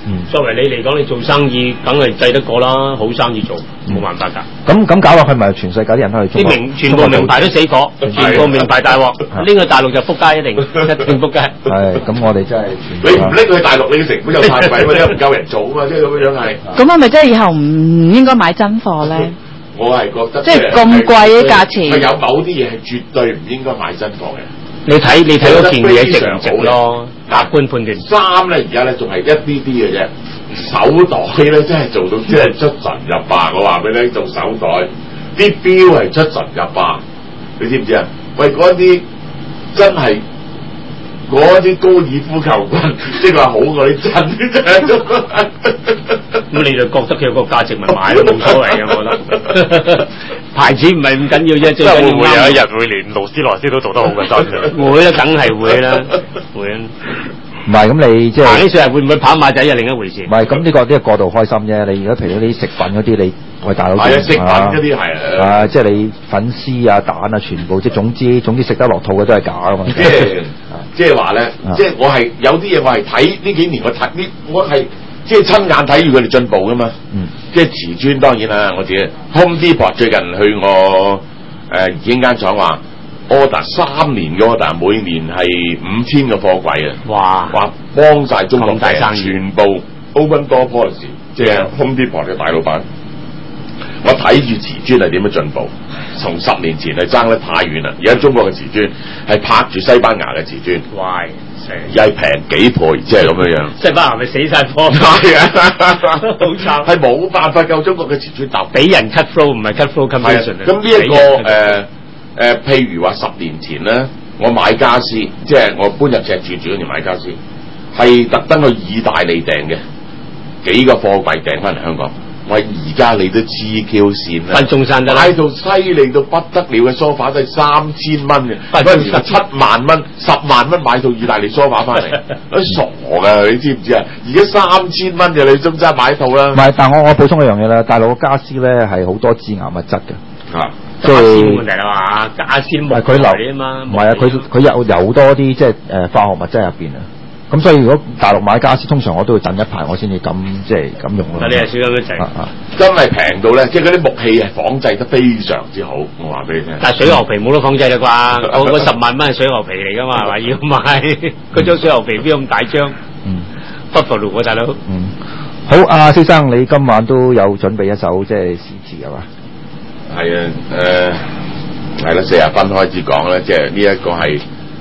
作為你嚟講，你做生意梗係制得過啦，好生意做冇辦法㗎。 咁搞落去咪全世界啲人都去中國？ 全部名牌都死火，全部名牌大鑊。呢個大陸就撲街，一定撲街。 係咁，我哋真係你唔拎去大陸，你嘅成本又太貴，或者唔夠人做啊嘛，即係咁樣係。 咁係咪即係以後唔應該買真貨咧？ 我係覺得即係咁貴嘅價錢， 係有某啲嘢係絕對唔應該買真貨嘅。 你睇嗰件嘢值唔值咯？客觀判斷。 衫咧而家咧仲係一啲啲嘅啫，手袋咧真係做到真係出神入化。我話俾你聽，做手袋啲錶係出神入化，你知唔知啊？喂，嗰啲真係嗰啲高爾夫球棍，即係話好過啲真。 咁你就覺得佢有個價值咪買都冇所謂嘅，我覺得牌子唔係咁緊要啫，最緊要會唔會有一日會連勞斯萊斯都做得好嘅真嘅？ 會啦，梗係會啦，會啊！ 唔係咁你即係行起上嚟會唔會跑馬仔係另一回事。 唔係咁呢個過度開心啫。你如果譬如啲食品嗰啲，你喂大佬係啊，食品嗰啲係啊，即係你粉絲啊、蛋啊，全部即係總之食得落肚嘅都係假㗎嘛。 即係話咧，即係我係有啲嘢我係睇呢幾年我係即係親眼睇住佢哋進步噶嘛。即係瓷磚當然啦，我自己 Home Depot 最近去我已經間廠話 order 3年嘅 order， 每年係5000個貨櫃啊！哇！幫晒中國大生意，全部 open door policy， 即係 Home Depot 嘅大老闆。我睇住瓷磚係點樣進步，從10年前係爭得太遠啦。而家中國嘅瓷磚係拍住西班牙嘅瓷磚， 哇！ 又係平幾倍，即係咁樣樣。 西班牙咪死晒貨， 係啊， 好慘， 係冇辦法夠中國嘅瓷磚搭， 俾人 cut flow 唔係 cut flow conversion。 咁呢一個譬如話10年前咧，我買家私，即係我搬入赤柱住嗰年買家私，係特登去意大利訂嘅，幾個貨櫃訂翻嚟香港。喂，而家你都黐 Q 線啦， 分中山得啦， 買到犀利到不得了嘅梳化都係3000蚊嘅，嗰陣時7萬蚊、10萬蚊買到意大利梳化翻嚟，傻㗎，你知唔知啊？而家3000蚊就你中山買一套啦。 唔係，但我補充一樣嘢啦，大陸嘅家私咧係好多致癌物質嘅。 即係問題啦嘛，家私木材啊嘛， 唔係啊，佢有多啲即係化學物質入邊啊。咁所以如果大陸買家私，通常我都會等一排，我先至咁即係咁用咯。 但你係少咗一陣， 真係平到咧，即係嗰啲木器係仿製得非常之好。我話俾你聽。 但係水牛皮冇得仿製啦啩？嗰10萬蚊係水牛皮嚟㗎嘛，係咪要買？嗰張水牛皮邊咁大張？不服路喎，大佬。 好，阿先生，你今晚都有準備一首即係詩詞係嘛？ 係啊，係啦，40分開始講咧，即係呢一個係。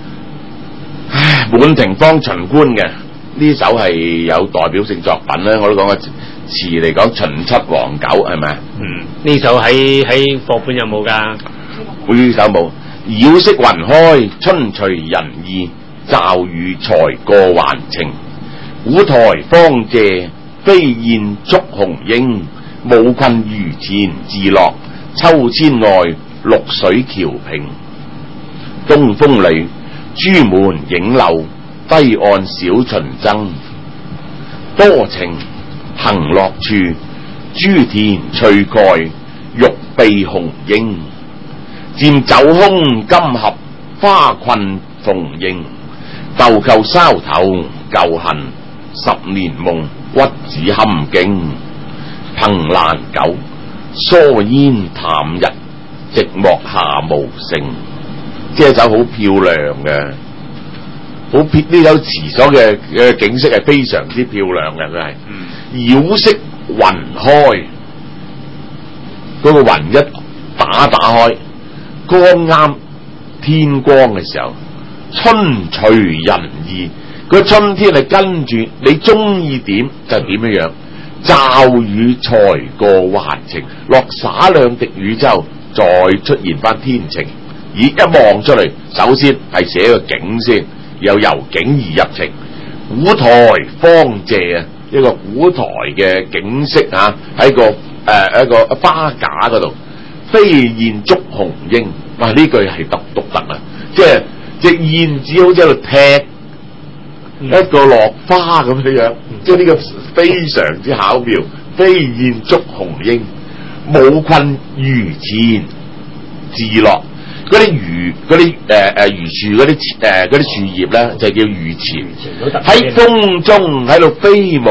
滿庭芳秦觀嘅呢首係有代表性作品咧，我都講個詞嚟講秦七皇九係咪啊？ 呢首喺課本有冇㗎？ 呢首冇。繞色雲開，春隨人意，驟雨才過還晴。古台芳謝，飛燕捉雄鷹。舞困漁前自樂，秋千外，綠水橋平。東風裏，朱門影漏，低岸小秦爭。多情行樂處，朱田翠蓋，玉臂紅英。佔酒空金盒，花困鳳英。豆蔻梢頭舊恨，10年夢，屈指堪驚。憑欄久，疏煙淡日，寂寞下無聲。即係一首好漂亮嘅，呢首詞所嘅景色係非常之漂亮嘅，佢係繞色雲開，嗰個雲一打開，剛啱天光嘅時候，春隨人意，個春天係跟住你中意點就點樣樣，驟雨才過還晴，落灑兩滴雨之後，再出現翻天晴。一望出嚟，首先係寫個景先，又由景而入情。古台芳謝啊，一個古台嘅景色啊，喺個一個花架嗰度，飛燕捉雄鷹。哇！呢句係獨特啊，即係隻燕子好似喺度踢一個落花咁樣樣，即係呢個非常之巧妙。飛燕捉雄鷹，舞困漁前自樂。嗰啲榆樹嗰啲樹葉咧就叫榆錢，喺風中喺度飛舞，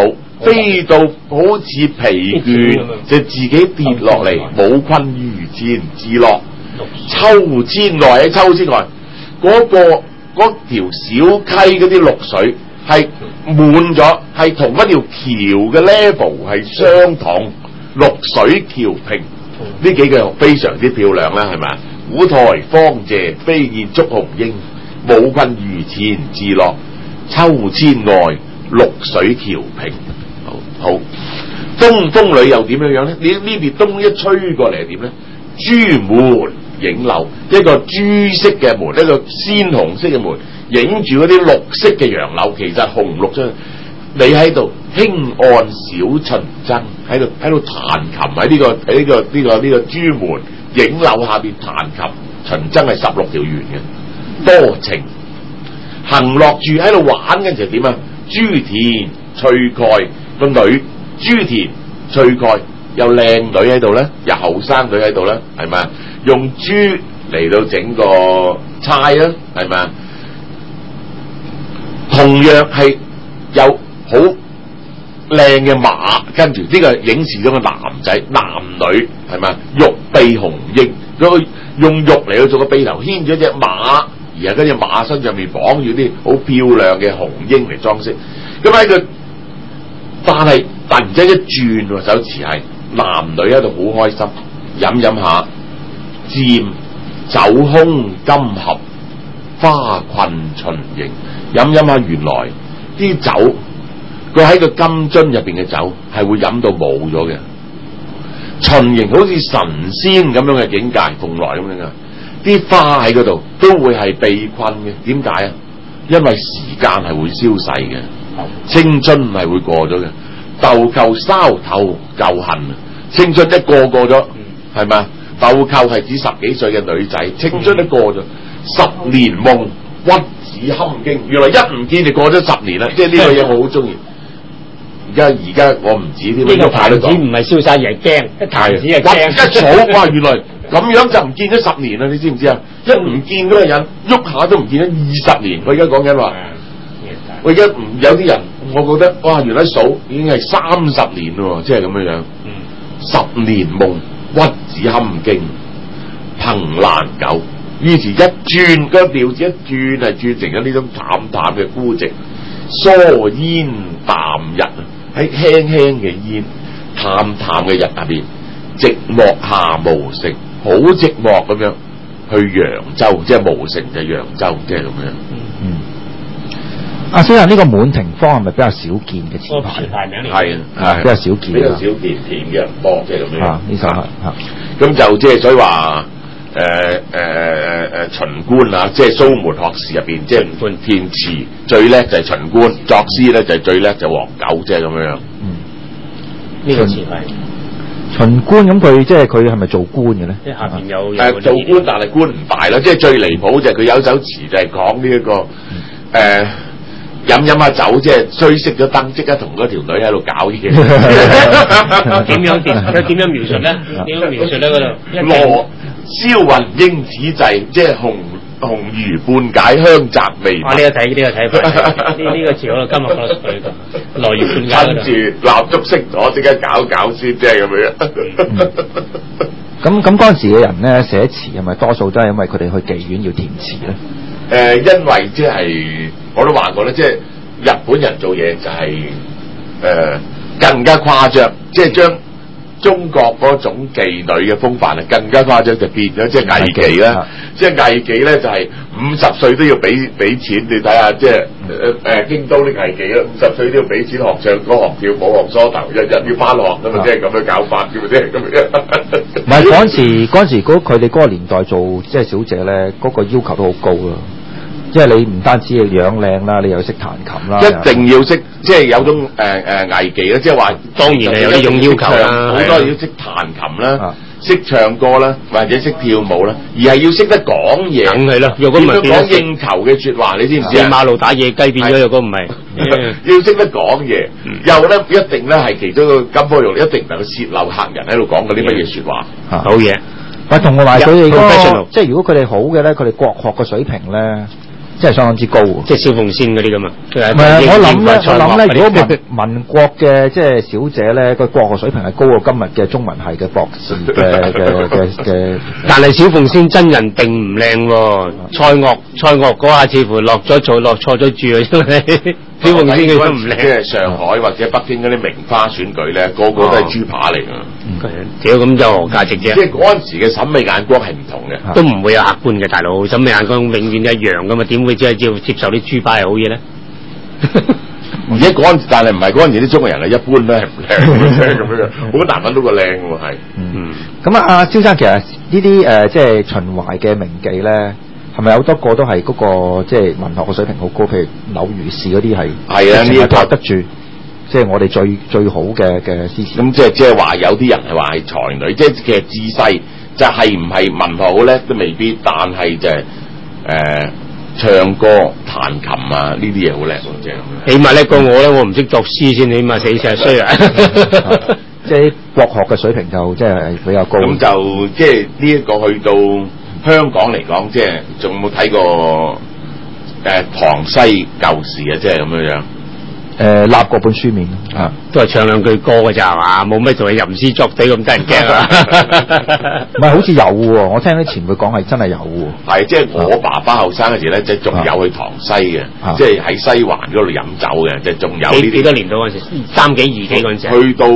飛到好似疲倦，就自己跌落嚟，冇困於前自落。秋千外喺秋千外，嗰條小溪嗰啲綠水係滿咗，係同一條橋嘅 level 係相同，綠水橋平，呢幾個非常之漂亮啦，係咪？古台芳謝，飛燕捉雄鷹，冇困於前自落，秋千外，綠水橋平。好，風裏又點樣咧？你呢邊東一吹過嚟係點咧？朱門影柳，一個朱色嘅門，一個鮮紅色嘅門，影住嗰啲綠色嘅楊柳，其實紅綠啫。你喺度輕按小秦箏，喺度彈琴，喺呢個朱門影柳下邊彈琴，秦箏係16條弦嘅，多情行落住喺度玩嘅時候點啊？朱田翠蓋個女，朱田翠蓋有靚女喺度咧，有後生女喺度咧，係咪？用朱嚟到整個釵啦，係咪？同樣係有好靚嘅馬，跟住呢個影視咗個男仔男女係咪？玉臂雄鷹，佢用玉嚟到做個臂頭，牽咗隻馬，而係嗰隻馬身上面綁住啲好漂亮嘅雄鷹嚟裝飾。咁喺佢，但係突然之間一轉喎，首詞係男女喺度好開心，飲下，漸酒空金合，花困秦形。飲下，原來啲酒，佢喺個金樽入邊嘅酒係會飲到冇咗嘅。秦形好似神仙咁樣嘅境界，鳳來咁樣嘅，啲花喺嗰度都會係被困嘅。點解啊？因為時間係會消逝嘅，青春係會過咗嘅。豆蔻梢頭舊恨，青春一過咗，係咪？豆蔻係指10幾歲嘅女仔，青春一過咗，10年夢屈指堪驚。原來一唔見就過咗10年啦，即係呢個嘢我好中意。而家我唔止添， 呢個牌子唔係燒晒，而係驚，一彈子係驚。 一數哇，原來咁樣就唔見咗10年啦，你知唔知啊？一唔見嗰個人喐下都唔見咗20年。我而家講緊話，我而家唔有啲人，我覺得哇，原來數已經係30年咯，即係咁樣樣。10年夢屈指堪驚，憑難久。於是一轉個調子一轉，係轉成咗呢種淡淡嘅孤寂，疏煙淡日，喺輕輕嘅煙，淡淡嘅日入邊，寂寞下無城，好寂寞咁樣去揚州，即係無城就係揚州，即係咁樣。阿先生，呢個滿庭芳係咪比較少見嘅詞牌？ 係比較少見， 比較少見，填嘅人多，即係咁樣。 呢首係咁就即係所以話。秦觀啊，即係蘇門學士入邊，即係填詞最叻就係秦觀，作詩咧就係最叻就黃九，即係咁樣。 呢個詞係秦觀，咁佢即係佢係咪做官嘅咧？ 即係下邊有做官，但係官唔大啦。即係最離譜就係佢有首詞就係講呢一個飲下酒，即係吹熄咗燈，即刻同嗰條女喺度搞嘢。 點樣描述咧？點樣描述咧？嗰度羅燒雲英子際，即係紅魚半解香澤味。 呢個睇法，呢個詞我今日覺得佢來魚半解。 跟住蠟燭熄咗，即刻搞先，即係咁樣。 咁嗰陣時嘅人咧寫詞係咪多數都係因為佢哋去妓院要填詞咧？ 因為即係我都話過咧，即係日本人做嘢就係更加誇張，即係將中國嗰種妓女嘅風範啊更加誇張，就變咗即係藝妓啦。即係藝妓咧就係50歲都要俾錢，你睇下即係京都啲藝妓啦，50歲都要俾錢學唱歌、學跳舞、學梳頭，日要返學㗎嘛，即係咁樣搞法嘅嘛，即係咁樣。 唔係嗰陣時佢哋嗰個年代做即係小姐咧，嗰個要求都好高咯。即係你唔單止要樣靚啦，你又要識彈琴啦， 一定要識，即係有種藝技啦，即係話當然係有呢種要求啦， 好多要識彈琴啦，識唱歌啦，或者識跳舞啦，而係要識得講嘢。 梗係啦，若果唔係講應酬嘅説話，你知唔知啊？ 馬路打野雞變咗，若果唔係， 要識得講嘢，又咧一定咧係其中一個金科玉律，一定唔能夠泄漏客人喺度講嗰啲乜嘢説話。 好嘢， 喂，同我話佢哋嗰個，即係如果佢哋好嘅咧，佢哋國學嘅水平咧。 真係相當之高喎。 即係小鳳仙嗰啲咁啊。 唔係，我諗咧，如果民國嘅即係小姐咧，個國學水平係高過今日嘅中文系嘅博士嘅。 但係小鳳仙真人並唔靚喎，蔡鍔嗰下似乎落錯咗注啊，因為小鳳仙佢都唔靚。 即係上海或者北京嗰啲名花選舉咧，個個都係豬扒嚟㗎。 屌咁就何價值啫？ 即係嗰陣時嘅審美眼光係唔同嘅， 都唔會有客觀嘅大佬，審美眼光永遠一樣㗎嘛，點會只係要接受啲豬扒係好嘢咧？ 而且嗰陣時，但係唔係嗰陣時啲中國人係一般咧，係唔靚嘅咁樣，好難揾到個靚喎，係。 咁啊，阿蕭生其實呢啲即係秦淮嘅名妓咧，係咪好多個都係嗰個即係文學嘅水平好高？譬如柳如是嗰啲係啊，呢一個得住。即係我哋最好嘅詩詞。咁即係話有啲人係話係才女，即係其實自細就係唔係文學好叻都未必，但係就係唱歌彈琴啊呢啲嘢好叻喎，即係咁樣。 起碼叻過我咧，我唔識作詩先，起碼死成衰啊！ 即係國學嘅水平就即係比較高。 咁就即係呢一個去到香港嚟講，即係仲有冇睇過塘西舊事啊？即係咁樣樣。 立過本書面啊， 都係唱兩句歌嘅咋係嘛，冇咩同佢吟詩作對咁得人驚啊！ 唔係好似有喎，我聽啲前輩講係真係有喎。 係即係我爸爸後生嗰時咧，即係仲有去塘西嘅，即係喺西環嗰度飲酒嘅，即係仲有呢啲。幾多年到嗰陣時？3幾2幾嗰陣時？去到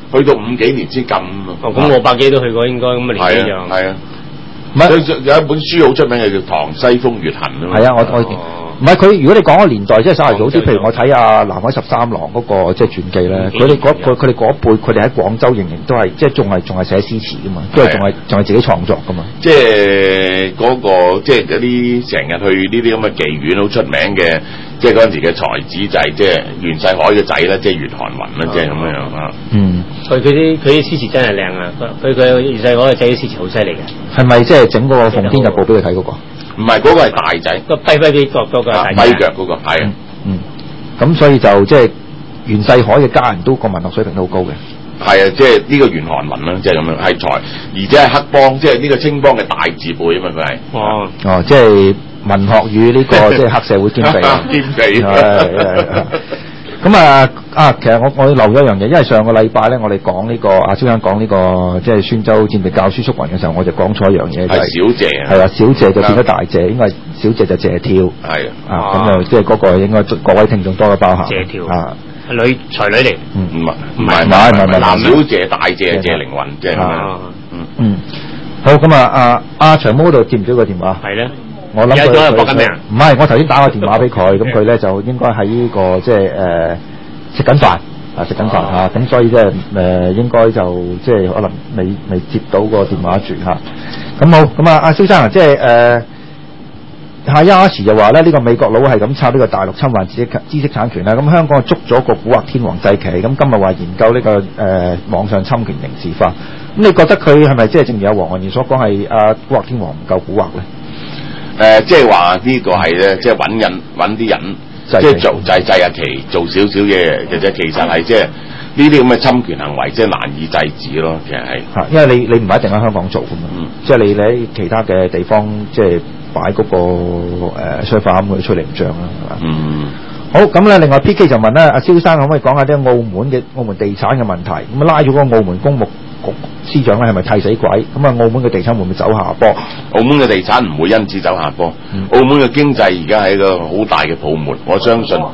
5幾年先咁。 咁我百幾都去過，應該咁嘅年紀就。 係啊。唔係有一本書好出名嘅叫《塘西風月痕》啊嘛。 係啊，我。唔係佢，如果你講個年代，即係稍為早啲，譬如我睇阿南海13郎嗰個即係傳記咧，佢哋嗰輩，佢哋喺廣州仍然都係即係仲係寫詩詞噶嘛，都係仲係自己創作噶嘛。 即係嗰個即係嗰啲成日去呢啲咁嘅妓院好出名嘅，即係嗰陣時嘅才子就係即係袁世凱嘅仔啦，即係袁韓雲啦，即係咁樣啊。 佢啲詩詞真係靚啊！佢袁世凱嘅仔啲詩詞好犀利嘅。 係咪即係整個《奉天日報》俾佢睇嗰個？ 唔係嗰個係大仔， 個跛腳嗰個係跛腳嗰個係啊。 咁所以就即係袁世凱嘅家人都個文學水平都好高嘅。 係啊，即係呢個袁韓文啦，即係咁樣係才，而且係黑幫，即係呢個青幫嘅大字輩啊嘛，佢係。 即係文學與呢個即係黑社會兼備。 兼備。 咁其實我留咗一樣嘢，因為上個禮拜咧，我哋講呢個阿蕭生講呢個即係孫州戰地教書叔雲嘅時候，我就講錯一樣嘢，就係小謝。係啊，小謝就變咗大謝，應該小謝就謝跳。係咁就即係嗰個應該各位聽眾多咗包涵。 謝跳才女嚟。 唔係男小謝大謝謝凌雲，即係咁樣。 好咁阿長毛嗰度接唔接個電話？ 係咧。 我諗佢搏緊命。 唔係，我頭先打個電話俾佢，咁佢咧就應該喺呢個即係食緊飯食緊飯嚇，咁所以即係應該就即係可能未接到個電話住嚇。咁好，咁阿蕭生即係下一時就話咧，呢個美國佬係咁抄呢個大陸侵犯知識產權啦。咁香港捉咗個古惑天王祭旗，咁今日話研究呢個網上侵權刑事化。咁你覺得佢係咪即係正如有黃漢賢所講係古惑天王唔夠古惑咧？ 即係話呢個係咧，即係揾啲人，即係做祭下旗，做少少嘢嘅啫。其實係即係呢啲咁嘅侵權行為，即係難以制止咯。其實係因為你唔係一定喺香港做噶嘛，即係你喺其他嘅地方，即係擺嗰個商販咁去吹零賬啦，係嘛？好，咁咧，另外 P.K. 就問咧，阿蕭生可唔可以講下啲澳門地產嘅問題？咁拉咗個澳門公務局司長咧，係咪替死鬼？咁啊，澳門嘅地產會唔會走下坡？ 澳門嘅地產唔會因此走下坡。澳門嘅經濟而家係一個好大嘅泡沫，我相信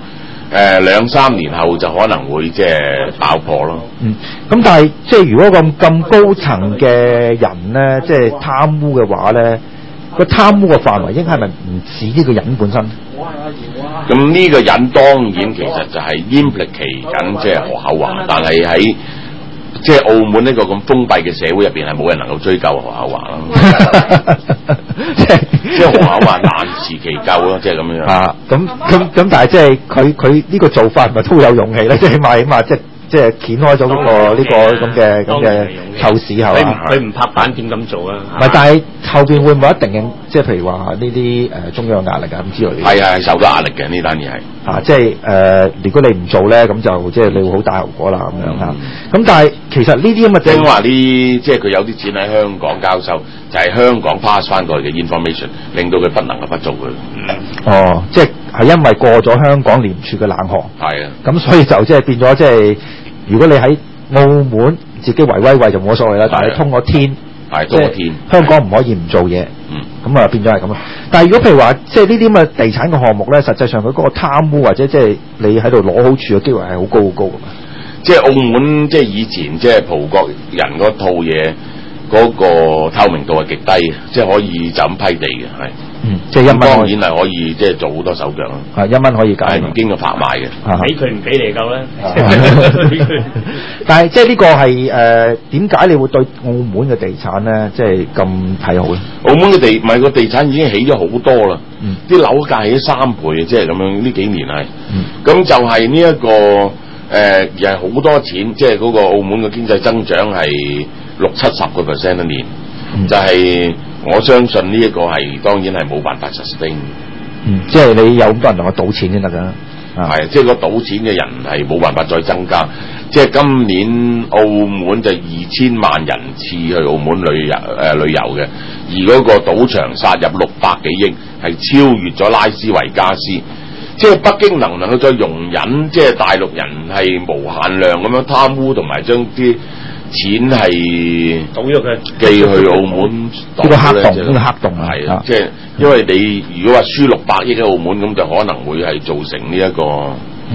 2-3年後就可能會即係爆破咯。 咁但係即係如果咁高層嘅人咧，即係貪污嘅話咧，個貪污嘅範圍應該係咪唔止呢個人本身？ 咁呢個人當然其實就係 implicate 緊即係何厚華，但係喺即係澳門呢個咁封閉嘅社會入邊係冇人能夠追究何厚華咯。即係何厚華難辭其咎咯，即係咁樣。 咁但係即係佢呢個做法係咪都有勇氣咧？即係起碼即係即係掀開咗嗰個呢個咁嘅透視係嘛？ 佢唔拍板點咁做啊？ 唔係，但係後邊會唔會一定嘅？即係譬如話呢啲中央壓力啊咁之類嘅。 係啊，係受到壓力嘅呢單嘢係。 即係如果你唔做咧，咁就即係你會好大後果啦咁樣嚇。咁但係其實呢啲咁嘅即係話啲，即係佢有啲錢喺香港交收，就係香港 pass 翻過嚟嘅 information， 令到佢不能夠不做嘅。 即係因為過咗香港廉署嘅冷河。係啊。咁所以就即係變咗即係，如果你喺澳門自己維威就冇所謂啦，但係通過天。 係通過天。 香港唔可以唔做嘢。咁啊變咗係咁啊！但係如果譬如話，即係呢啲咁嘅地產嘅項目咧，實際上佢嗰個貪污或者即係你喺度攞好處嘅機會係好高好高㗎嘛。即係澳門即係以前即係葡國人嗰套嘢嗰個透明度係極低，即係可以就咁批地嘅係。即係1蚊當然係可以即係做好多手腳啦。1蚊可以搞。係唔經過拍賣嘅。 俾佢唔俾你夠咧。 但係即係呢個係點解你會對澳門嘅地產咧，即係咁睇好咧？ 澳門嘅地唔係個地產已經起咗好多啦，啲樓價起咗3倍，即係咁樣呢幾年係。咁就係呢一個而係好多錢，即係嗰個澳門嘅經濟增長係60-70% 一年，就係。我相信呢一個係當然係冇辦法 sustain。 即係你有咁多人同我賭錢先得㗎。 係，即係個賭錢嘅人係冇辦法再增加。即係今年澳門就2000萬人次去澳門旅遊嘅，而嗰個賭場殺入600幾億，係超越咗拉斯維加斯。即係北京能唔能夠再容忍，即係大陸人係無限量咁樣貪污，同埋將啲錢係倒咗佢寄去澳門呢個黑洞，呢個黑洞係啊，即係因為你如果話輸600億喺澳門，咁就可能會係造成呢一個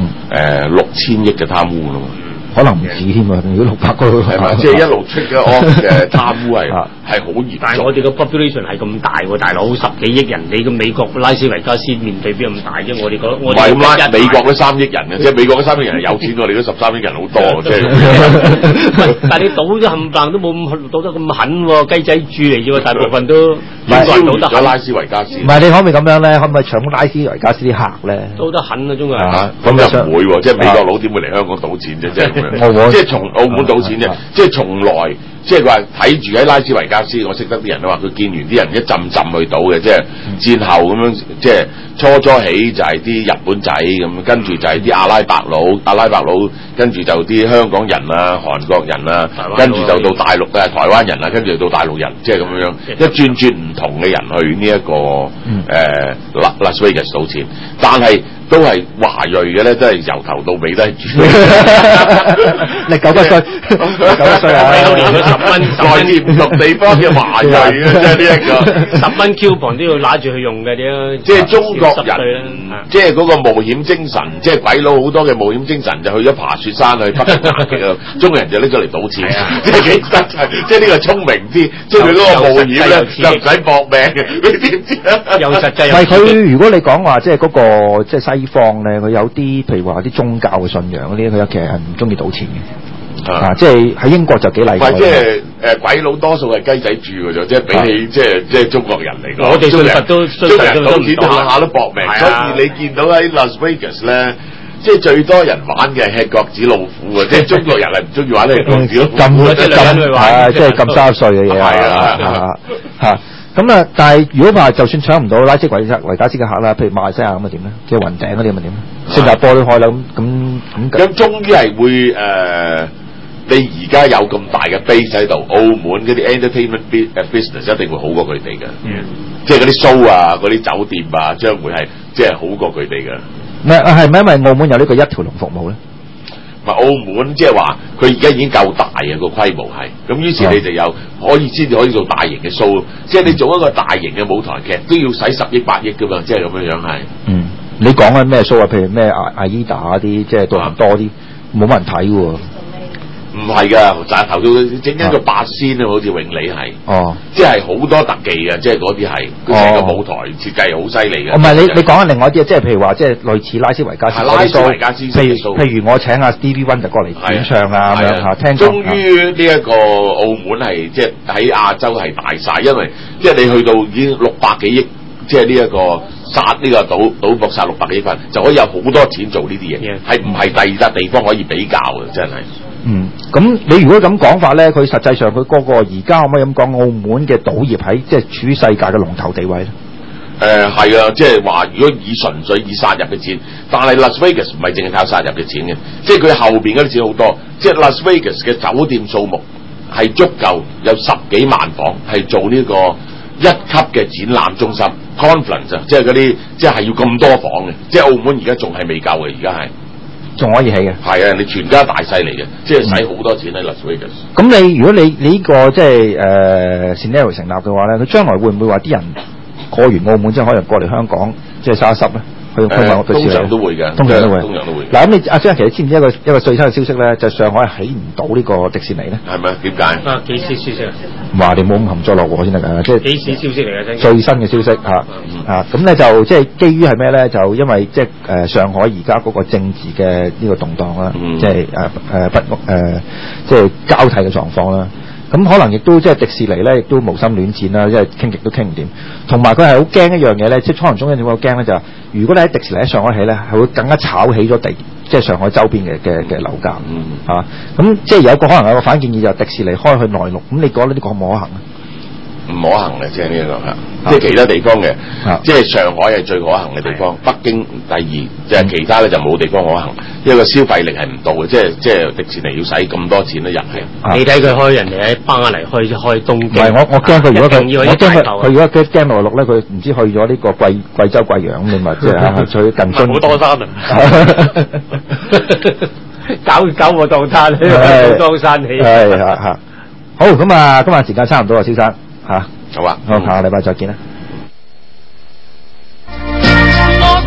6000億嘅貪污咯。 可能唔止添啊！如果600個係嘛，即係一路出嘅貪污係好嚴重。 但係我哋個 population 係咁大喎，大佬10幾億人，你個美國拉斯維加斯面對邊咁大啫？我哋覺得我哋唔係咁美國嗰3億人嘅，即係美國嗰3億人係有錢過你嗰13億人好多，即係。 但係你賭咗冚唪唥都冇咁賭得咁狠喎，雞仔豬嚟啫喎，大部分都賭得拉斯維加斯。 唔係你可唔可以咁樣咧？可唔可以搶拉斯維加斯啲客咧？ 賭得狠啊，中國人。 咁又唔會喎，即係美國佬點會嚟香港賭錢啫？即係。即係從澳門賭錢啫，即係從來即係話睇住喺拉斯維加斯，我識得啲人都話佢見完啲人一浸去賭嘅，即係戰後咁樣，即係初起就係啲日本仔咁，跟住就係啲阿拉伯佬，跟住就啲香港人啊、韓國人啊，跟住就到大陸啊、台灣人啊，跟住到大陸人，即係咁樣一轉唔同嘅人去呢一個拉斯維加斯賭錢，但係都係華裔嘅咧，都係由頭到尾都係住。 你9歲，9歲啊！ 連佢10蚊， 來自唔同地方嘅華裔嘅，即係呢一個 10蚊 coupon 都要揦住去用嘅啲。 即係中國人，即係嗰個冒險精神，即係鬼佬好多嘅冒險精神就去咗爬雪山去北極嘅，中國人就拎咗嚟賭錢，即係幾得即係呢個聰明啲，即係佢嗰個冒險咧就唔使搏命嘅，你知唔知啊？ 又實際。 係佢如果你講話即係嗰個即係西方咧，佢有啲譬如話啲宗教嘅信仰嗰啲，佢其實係唔中意賭錢嘅。即係喺英國就幾例外。 即係鬼佬多數係雞仔住嘅啫，即係比起即係中國人嚟講， 我哋中國人賭錢下下都搏命，所以你見到喺 Las Vegas 咧，即係最多人玩嘅係角子老虎嘅，即係中國人係唔中意玩呢個角子老虎， 即係咁30歲嘅嘢啊！咁啊，但係如果話就算搶唔到拉斯維加斯嘅客啦，譬如馬來西亞咁啊點咧？即係雲頂嗰啲咁啊點咧？新加坡都開啦， 咁終於係會你而家有咁大嘅 base 喺度，澳門嗰啲 entertainment business 一定會好過佢哋嘅，即係嗰啲 show 啊、嗰啲酒店啊，將會係即係好過佢哋嘅。 係咪因為澳門有呢個一條龍服務咧？ 澳門即係話佢而家已經夠大嘅個規模係，咁於是你就有先至可以做大型嘅 show，即係你做一個大型嘅舞台劇都要使10億8億噶嘛，即係咁樣樣係。 你講緊咩 show 啊？譬如咩阿依達嗰啲，即係多人多啲，冇乜人睇喎。 唔係㗎，就係頭先整一個8仙啊，好似永利係。即係好多特技嘅，即係嗰啲係，佢成個舞台設計好犀利嘅。唔係你講緊另外一啲，即係譬如話，即係類似拉斯維加斯嗰啲 show，譬如我請阿 Stevie Wonder 過嚟演唱啊咁樣嚇，聽講。 終於呢一個澳門係即係喺亞洲係大晒，因為即係你去到已經600幾億，即係呢一個殺呢個賭博殺600幾分，就可以有好多錢做呢啲嘢，係唔係第二笪地方可以比較嘅？真係。 咁你如果咁講法咧，佢實際上佢嗰個而家可唔可以咁講？澳門嘅賭業喺即係處於世界嘅龍頭地位咧？ 係啊，即係話如果純粹以殺入嘅錢，但係 Las Vegas 唔係淨係靠殺入嘅錢嘅，即係佢後邊嗰啲錢好多，即係 Las Vegas 嘅酒店數目係足夠有10幾萬房係做呢個1級嘅展覽中心 conference 啊，即係嗰啲即係要咁多房嘅，即係澳門而家仲係未夠嘅，而家係。仲可以起嘅，係啊！你全家大細嚟嘅，即係使好多錢喺 Las Vegas。咁如果你呢個即係scenario 成立嘅話咧，佢將來會唔會話啲人過完澳門之後，可能過嚟香港即係收一濕咧？通常都會嘅，通常都會。嗱咁你阿張，其實知唔知一個最新嘅消息咧？就上海係起唔到呢個迪士尼咧？係咪？點解？幾時消息啊？話你冇咁含咗落喎先得㗎，即係幾時消息嚟嘅？最新嘅消息咁咧就即係基於係咩咧？就因為即係上海而家嗰個政治嘅呢個動盪啦，即係即係交替嘅狀況啦。咁可能亦都即係迪士尼咧，亦都無心戀戰啦，即係傾極都傾唔掂。同埋佢係好驚一樣嘢咧，即係可能中央點解好驚咧？就係如果你喺迪士尼喺上海起咧，係會更加炒起咗即係上海周邊嘅樓價。咁即係有個可能有個反建議就係迪士尼開去內陸，咁你覺得呢個可唔可行啊？唔可行嘅，即係呢一個即係其他地方嘅，即係上海係最可行嘅地方，北京第二，即係其他咧就冇地方可行，因為個消費力係唔到嘅，即係迪士尼要使咁多錢咧入去。你睇佢開人哋喺巴黎開東京，唔係我驚佢如果佢如果驚內陸咧，佢唔知去咗呢個貴州貴陽你咪即係去近津好多山啊，搞我當山，當山起係好咁啊！今日時間差唔多啊，蕭生。好啊，好，下個禮拜再見啦。